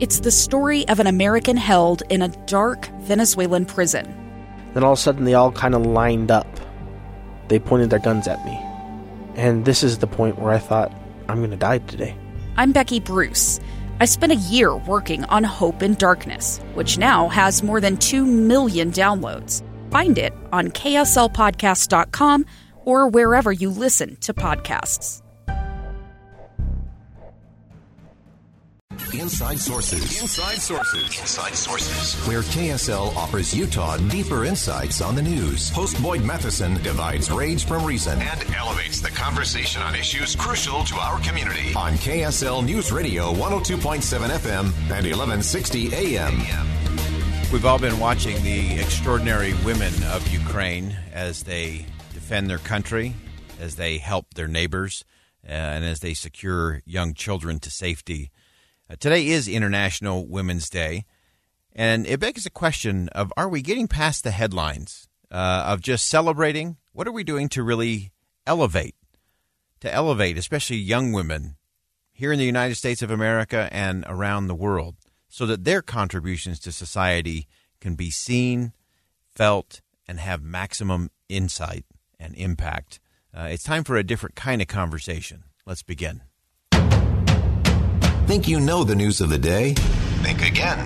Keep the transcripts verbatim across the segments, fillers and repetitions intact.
It's the story of an American held in a dark Venezuelan prison. Then all of a sudden they all kind of lined up. They pointed their guns at me. And this is the point where I thought, I'm going to die today. I'm Becky Bruce. I spent a year working on Hope in Darkness, which now has more than two million downloads. Find it on K S L podcast dot com or wherever you listen to podcasts. Inside Sources. Inside Sources. Inside Sources. Where K S L offers Utah deeper insights on the news. Host Boyd Matheson divides rage from reason and elevates the conversation on issues crucial to our community. On K S L News Radio one oh two point seven F M and eleven sixty A M. We've all been watching the extraordinary women of Ukraine as they defend their country, as they help their neighbors, uh, and as they secure young children to safety. Uh, today is International Women's Day, and it begs the question of, are we getting past the headlines uh, of just celebrating? What are we doing to really elevate, to elevate especially young women here in the United States of America and around the world, so that their contributions to society can be seen, felt, and have maximum insight and impact? Uh, it's time for a different kind of conversation. Let's begin. Think you know the news of the day? Think again.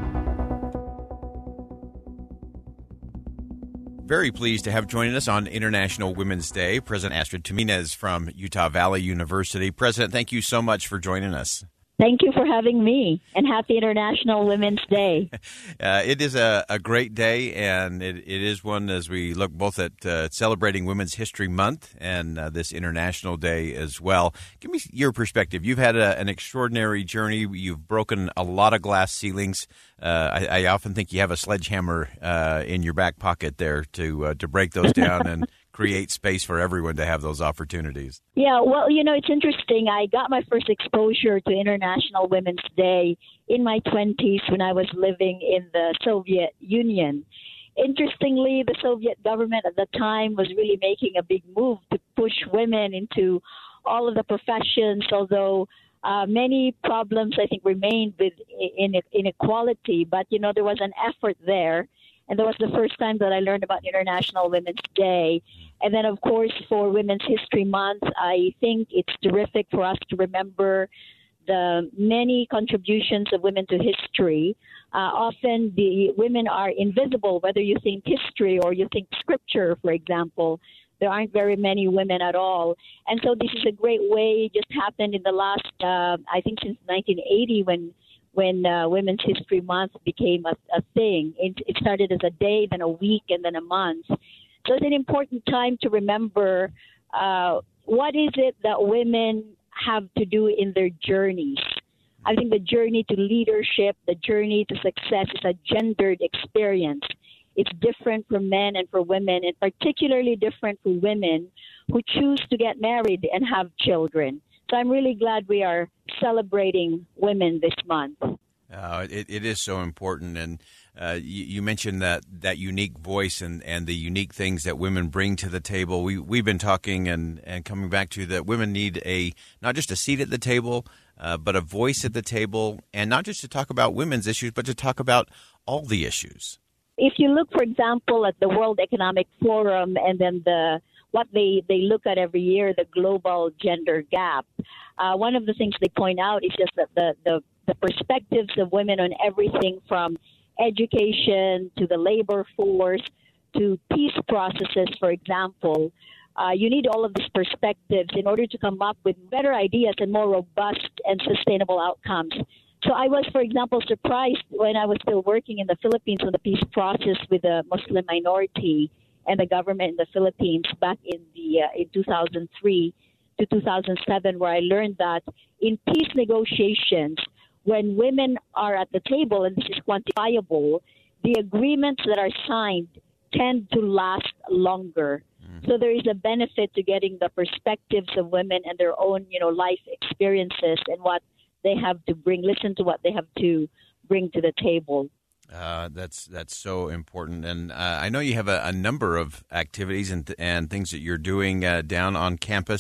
Very pleased to have joining us on International Women's Day, President Astrid Jimenez from Utah Valley University. President, thank you so much for joining us. Thank you for having me, and happy International Women's Day. uh, it is a, a great day, and it, it is one as we look both at uh, celebrating Women's History Month and uh, this International Day as well. Give me your perspective. You've had a, an extraordinary journey. You've broken a lot of glass ceilings. Uh, I, I often think you have a sledgehammer uh, in your back pocket there to uh, to break those down and create space for everyone to have those opportunities. Yeah, well, you know, it's interesting. I got my first exposure to International Women's Day in my twenties when I was living in the Soviet Union. Interestingly, the Soviet government at the time was really making a big move to push women into all of the professions, although uh, many problems, I think, remained with in, inequality. But, you know, there was an effort there. And that was the first time that I learned about International Women's Day. And then, of course, for Women's History Month, I think it's terrific for us to remember the many contributions of women to history. Uh, often the women are invisible, whether you think history or you think scripture, for example. There aren't very many women at all. And so this is a great way. It just happened in the last, uh, I think since nineteen eighty, when when uh, Women's History Month became a, a thing. It, it started as a day, then a week, and then a month. So it's an important time to remember uh, what is it that women have to do in their journeys. I think the journey to leadership, the journey to success is a gendered experience. It's different for men and for women, and particularly different for women who choose to get married and have children. So I'm really glad we are celebrating women this month. Uh, it, it is so important, and uh, you, you mentioned that, that unique voice and, and the unique things that women bring to the table. We we've been talking and, and coming back to that women need a not just a seat at the table, uh, but a voice at the table, and not just to talk about women's issues, but to talk about all the issues. If you look, for example, at the World Economic Forum and then the what they, they look at every year, the global gender gap, uh, one of the things they point out is just that the, the, the perspectives of women on everything from education to the labor force to peace processes, for example. Uh, you need all of these perspectives in order to come up with better ideas and more robust and sustainable outcomes. So I was, for example, surprised when I was still working in the Philippines on the peace process with the Muslim minority and the government in the Philippines back in the uh, in two thousand three to two thousand seven, where I learned that in peace negotiations, when women are at the table, and this is quantifiable, the agreements that are signed tend to last longer. Mm-hmm. So there is a benefit to getting the perspectives of women and their own, you know, life experiences and what they have to bring, listen to what they have to bring to the table. Uh, that's that's so important, and uh, I know you have a, a number of activities and th- and things that you're doing uh, down on campus.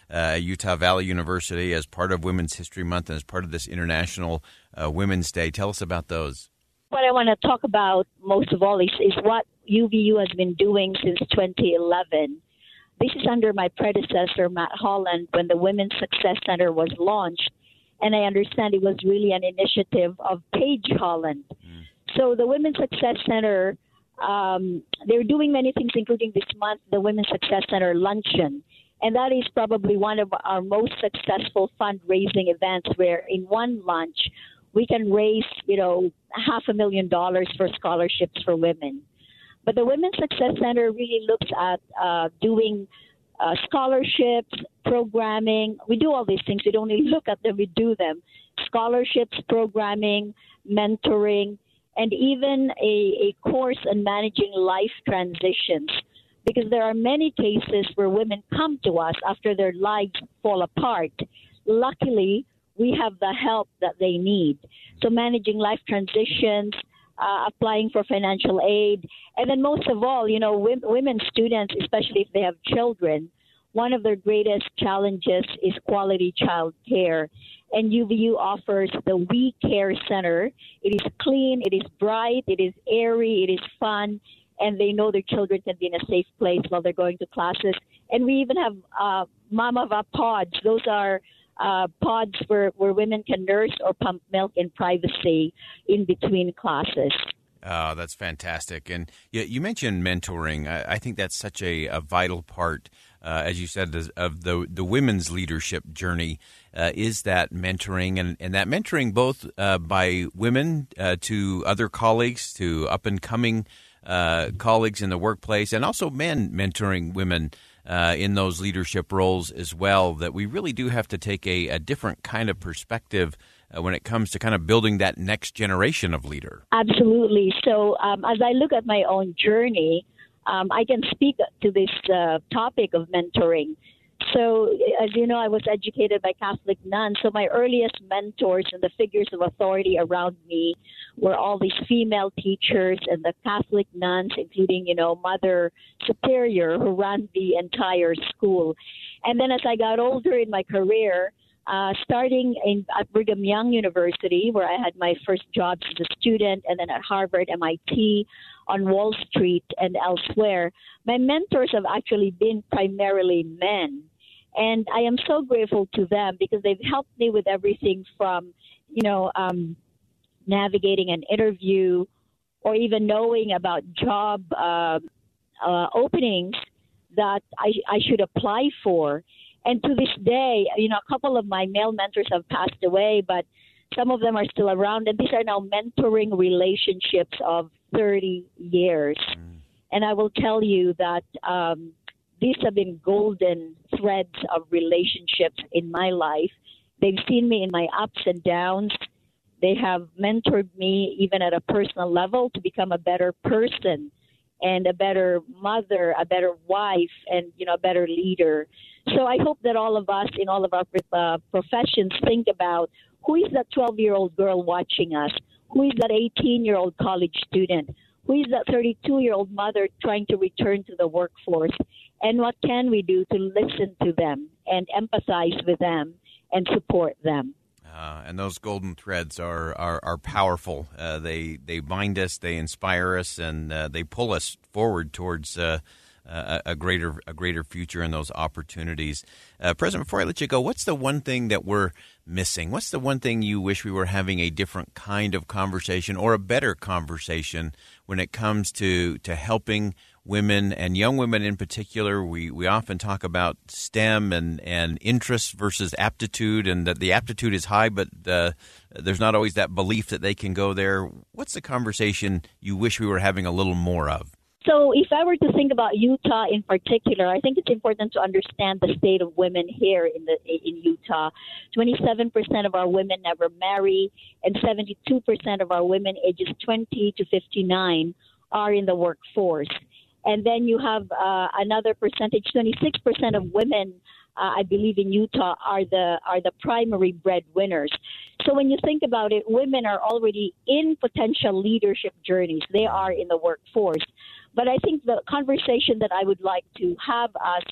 uh, Utah Valley University as part of Women's History Month and as part of this International uh, Women's Day. Tell us about those. What I want to talk about most of all is, is what U V U has been doing since twenty eleven. This is under my predecessor, Matt Holland, when the Women's Success Center was launched. And I understand it was really an initiative of Paige Holland. Mm. So the Women's Success Center, um, they're doing many things, including this month, the Women's Success Center Luncheon. And that is probably one of our most successful fundraising events, where in one lunch, we can raise, you know, half a million dollars for scholarships for women. But the Women's Success Center really looks at uh, doing uh, scholarships, programming. We do all these things. We don't really look at them. We do them. Scholarships, programming, mentoring, and even a, a course on managing life transitions. Because there are many cases where women come to us after their lives fall apart. Luckily, we have the help that they need. So managing life transitions, uh, applying for financial aid, and then most of all, you know, w- women students, especially if they have children, one of their greatest challenges is quality child care. And U V U offers the We Care Center. It is clean, it is bright, it is airy, it is fun, and they know their children can be in a safe place while they're going to classes. And we even have uh, Mama Va pods. Those are uh, pods where, where women can nurse or pump milk in privacy in between classes. Oh, that's fantastic. And you, you mentioned mentoring. I, I think that's such a, a vital part, uh, as you said, of the the women's leadership journey, uh, is that mentoring. And, and that mentoring both uh, by women uh, to other colleagues, to up-and-coming uh, colleagues in the workplace, and also men mentoring women uh, in those leadership roles as well, that we really do have to take a, a different kind of perspective Uh, when it comes to kind of building that next generation of leader. Absolutely. So um, as I look at my own journey, um, I can speak to this uh, topic of mentoring. So as you know, I was educated by Catholic nuns. So my earliest mentors and the figures of authority around me were all these female teachers and the Catholic nuns, including, you know, Mother Superior, who ran the entire school. And then as I got older in my career, Uh, starting in, at Brigham Young University, where I had my first jobs as a student, and then at Harvard, M I T, on Wall Street, and elsewhere, my mentors have actually been primarily men. And I am so grateful to them because they've helped me with everything from, you know, um, navigating an interview or even knowing about job uh, uh, openings that I, I should apply for. And to this day, you know, a couple of my male mentors have passed away, but some of them are still around. And these are now mentoring relationships of thirty years. Mm. And I will tell you that um, these have been golden threads of relationships in my life. They've seen me in my ups and downs. They have mentored me even at a personal level to become a better person and a better mother, a better wife, and, you know, a better leader. So I hope that all of us in all of our uh, professions think about who is that twelve-year-old girl watching us? Who is that eighteen-year-old college student? Who is that thirty-two-year-old mother trying to return to the workforce? And what can we do to listen to them and empathize with them and support them? Uh, and those golden threads are are, are powerful. Uh, they they bind us, they inspire us, and uh, they pull us forward towards uh, a, a greater a greater future and those opportunities. Uh, President, before I let you go, what's the one thing that we're missing? What's the one thing you wish we were having a different kind of conversation or a better conversation when it comes to to helping women and young women in particular? We we often talk about STEM and, and interest versus aptitude, and that the aptitude is high, but uh, there's not always that belief that they can go there. What's the conversation you wish we were having a little more of? So if I were to think about Utah in particular, I think it's important to understand the state of women here in the in Utah. twenty-seven percent of our women never marry, and seventy-two percent of our women ages twenty to fifty-nine are in the workforce. And then you have uh, another percentage, twenty-six percent of women, uh, I believe in Utah, are the are the primary breadwinners. So when you think about it, women are already in potential leadership journeys. They are in the workforce. But I think the conversation that I would like to have us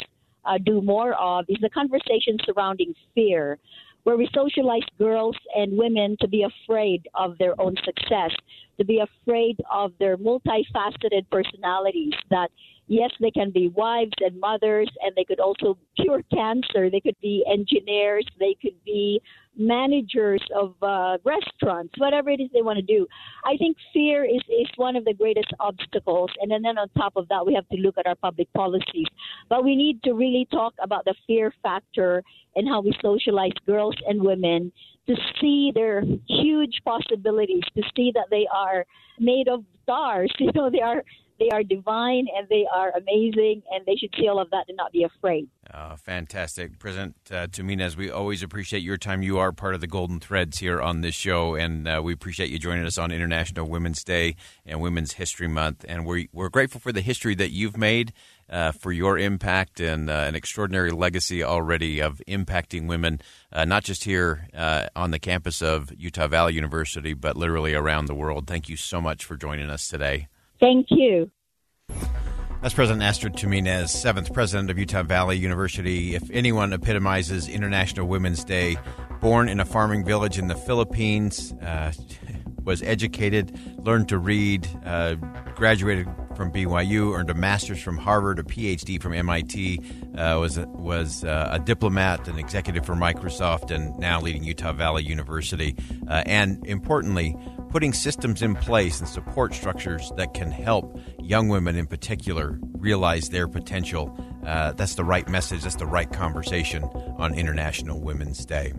uh, do more of is the conversation surrounding fear, where we socialize girls and women to be afraid of their own success, to be afraid of their multifaceted personalities, that yes, they can be wives and mothers, and they could also cure cancer. They could be engineers. They could be managers of uh, restaurants, whatever it is they want to do. I think fear is, is one of the greatest obstacles. And then, then on top of that, we have to look at our public policies. But we need to really talk about the fear factor and how we socialize girls and women to see their huge possibilities, to see that they are made of stars. You know, they are They are divine and they are amazing, and they should see all of that and not be afraid. Uh, fantastic. President uh, Tuminez, we always appreciate your time. You are part of the Golden Threads here on this show, and uh, we appreciate you joining us on International Women's Day and Women's History Month. And we're, we're grateful for the history that you've made, uh, for your impact and uh, an extraordinary legacy already of impacting women, uh, not just here uh, on the campus of Utah Valley University, but literally around the world. Thank you so much for joining us today. Thank you. That's President Astrid Tuminez, seventh president of Utah Valley University. If anyone epitomizes International Women's Day, born in a farming village in the Philippines, uh, was educated, learned to read, uh, graduated from B Y U, earned a master's from Harvard, a P H D from M I T, uh, was a, was uh, a diplomat, an executive for Microsoft, and now leading Utah Valley University. Uh, and importantly, putting systems in place and support structures that can help young women in particular realize their potential. Uh, that's the right message. That's the right conversation on International Women's Day.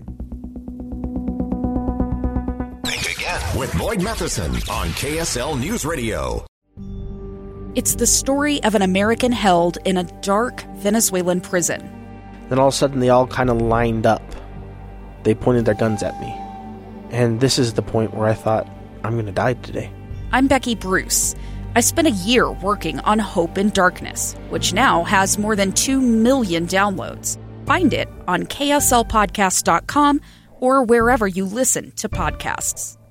Think Again with Boyd Matheson on K S L News Radio. It's the story of an American held in a dark Venezuelan prison. Then all of a sudden they all kind of lined up. They pointed their guns at me. And this is the point where I thought, I'm going to die today. I'm Becky Bruce. I spent a year working on Hope in Darkness, which now has more than two million downloads. Find it on K S L podcast dot com or wherever you listen to podcasts.